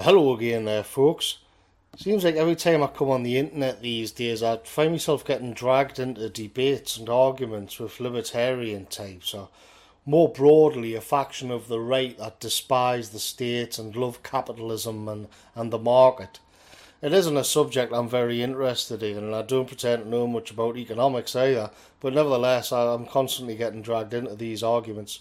Hello again there, folks. Seems like every time I come on the internet these days, I find myself getting dragged into debates and arguments with libertarian types, or more broadly, a faction of the right that despise the state and love capitalism and the market. It isn't a subject I'm very interested in, and I don't pretend to know much about economics either, but nevertheless, I'm constantly getting dragged into these arguments.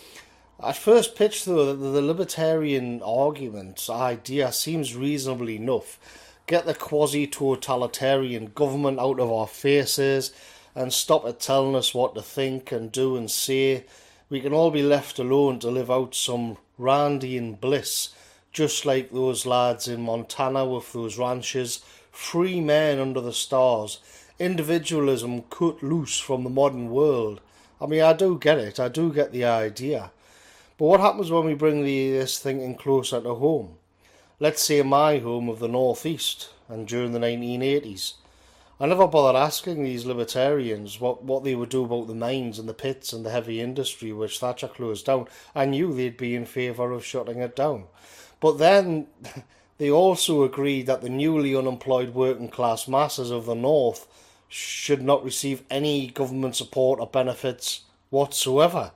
At first pitch, though, the libertarian argument idea seems reasonable enough. Get the quasi-totalitarian government out of our faces and stop it telling us what to think and do and say. We can all be left alone to live out some Randian bliss, just like those lads in Montana with those ranches, free men under the stars, individualism cut loose from the modern world. I mean, I do get it, I do get the idea. But what happens when we bring this thinking closer to home? Let's say my home of the Northeast, and during the 1980s. I never bothered asking these libertarians what they would do about the mines and the pits and the heavy industry which Thatcher closed down. I knew they'd be in favour of shutting it down. But then they also agreed that the newly unemployed working class masses of the North should not receive any government support or benefits whatsoever.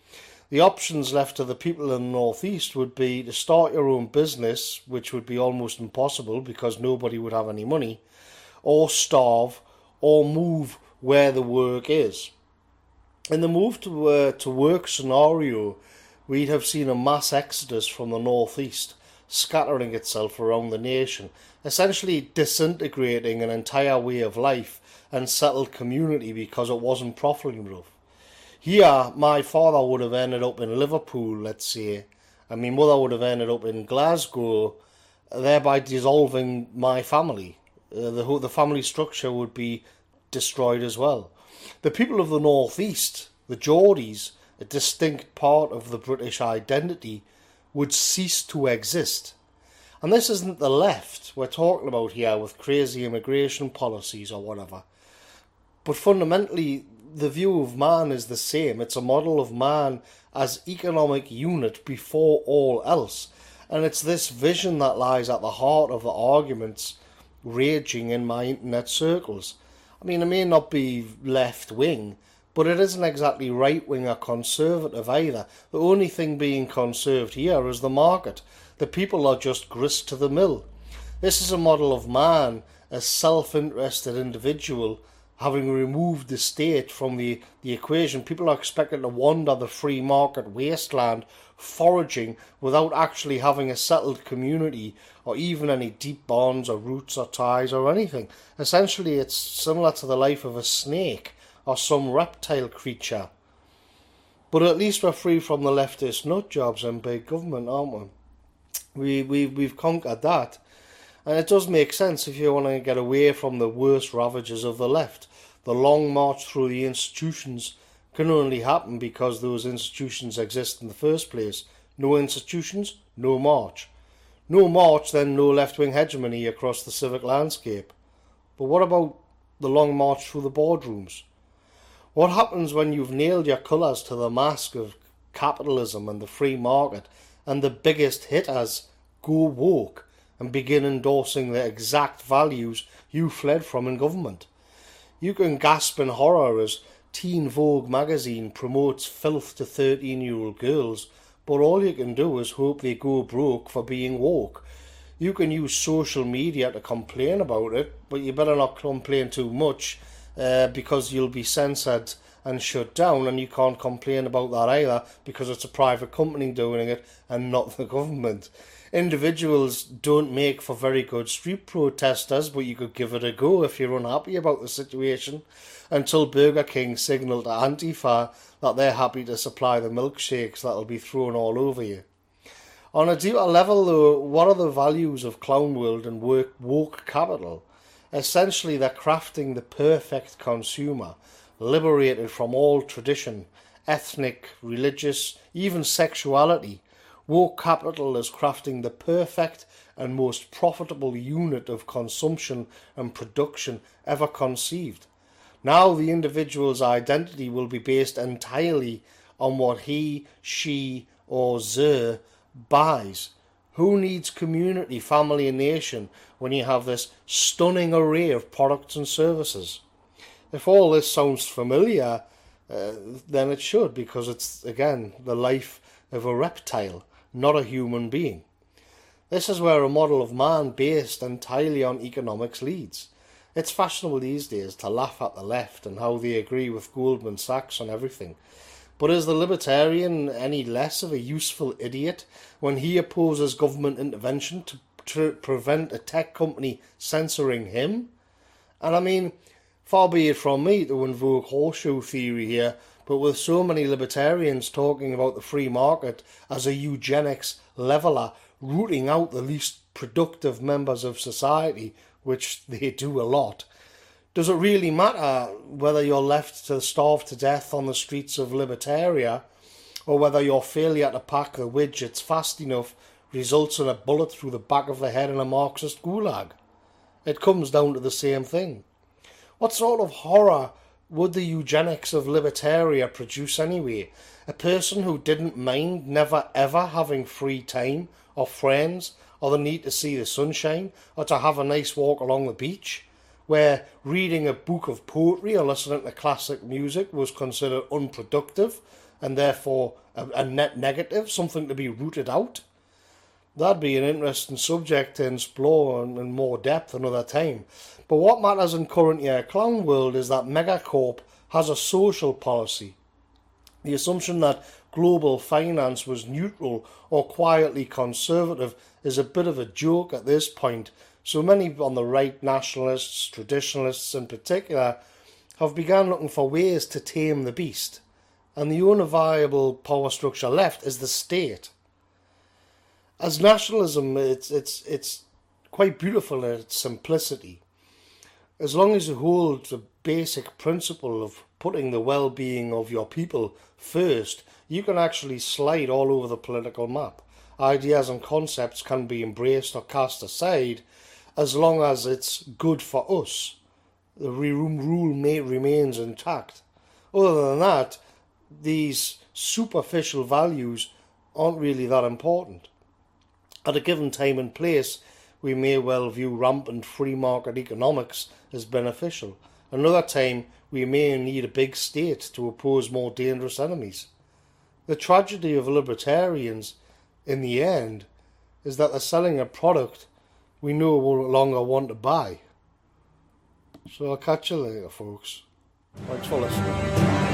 The options left to the people in the Northeast would be to start your own business, which would be almost impossible because nobody would have any money, or starve, or move where the work is. In the move to work scenario, we'd have seen a mass exodus from the Northeast, scattering itself around the nation, essentially disintegrating an entire way of life and settled community because it wasn't profitable enough. Here, my father would have ended up in Liverpool, let's say, and my mother would have ended up in Glasgow, thereby dissolving my family. The family structure would be destroyed as well. The people of the North East, the Geordies, a distinct part of the British identity, would cease to exist. And this isn't the left we're talking about here with crazy immigration policies or whatever. But fundamentally, the view of man is the same. It's a model of man as economic unit before all else. And it's this vision that lies at the heart of the arguments raging in my internet circles. I mean, it may not be left-wing, but it isn't exactly right-wing or conservative either. The only thing being conserved here is the market. The people are just grist to the mill. This is a model of man as self-interested individual. Having removed the state from the equation, people are expected to wander the free market wasteland, foraging without actually having a settled community or even any deep bonds or roots or ties or anything. Essentially, it's similar to the life of a snake or some reptile creature. But at least we're free from the leftist nut jobs and big government, aren't we? We've conquered that. And it does make sense if you want to get away from the worst ravages of the left. The long march through the institutions can only happen because those institutions exist in the first place. No institutions, no march. No march, then no left-wing hegemony across the civic landscape. But what about the long march through the boardrooms? What happens when you've nailed your colours to the mask of capitalism and the free market, and the biggest hitters go woke and begin endorsing the exact values you fled from in government? You can gasp in horror as Teen Vogue magazine promotes filth to 13-year-old girls, but all you can do is hope they go broke for being woke. You can use social media to complain about it, but you better not complain too much because you'll be censored and shut down, and you can't complain about that either because it's a private company doing it and not the government. Individuals don't make for very good street protesters, but you could give it a go if you're unhappy about the situation, until Burger King signal to Antifa that they're happy to supply the milkshakes that'll be thrown all over you. On a deeper level, though, what are the values of Clown World and woke capital? Essentially, they're crafting the perfect consumer, liberated from all tradition, ethnic, religious, even sexuality. Woke capital is crafting the perfect and most profitable unit of consumption and production ever conceived. Now the individual's identity will be based entirely on what he, she, or they buys. Who needs community, family and nation when you have this stunning array of products and services? If all this sounds familiar, then it should, because it's, again, the life of a reptile, not a human being. This is where a model of man based entirely on economics leads. It's fashionable these days to laugh at the left and how they agree with Goldman Sachs on everything. But is the libertarian any less of a useful idiot when he opposes government intervention to prevent a tech company censoring him? And I mean, far be it from me to invoke horseshoe theory here, but with so many libertarians talking about the free market as a eugenics leveller, rooting out the least productive members of society, which they do a lot, does it really matter whether you're left to starve to death on the streets of Libertaria, or whether your failure to pack the widgets fast enough results in a bullet through the back of the head in a Marxist gulag? It comes down to the same thing. What sort of horror would the eugenics of Libertaria produce anyway? A person who didn't mind never ever having free time, or friends, or the need to see the sunshine, or to have a nice walk along the beach, where reading a book of poetry or listening to classic music was considered unproductive and therefore a net negative, something to be rooted out? That'd be an interesting subject to explore in more depth another time. But what matters in current year clown world is that Megacorp has a social policy. The assumption that global finance was neutral or quietly conservative is a bit of a joke at this point. So many on the right, nationalists, traditionalists in particular, have begun looking for ways to tame the beast. And the only viable power structure left is the state. As nationalism, it's quite beautiful in its simplicity. As long as you hold the basic principle of putting the well-being of your people first, you can actually slide all over the political map. Ideas and concepts can be embraced or cast aside as long as it's good for us. The rule remains intact. Other than that, these superficial values aren't really that important. At a given time and place, we may well view rampant free market economics as beneficial. Another time, we may need a big state to oppose more dangerous enemies. The tragedy of libertarians, in the end, is that they're selling a product we no longer want to buy. So I'll catch you later, folks. Thanks for listening.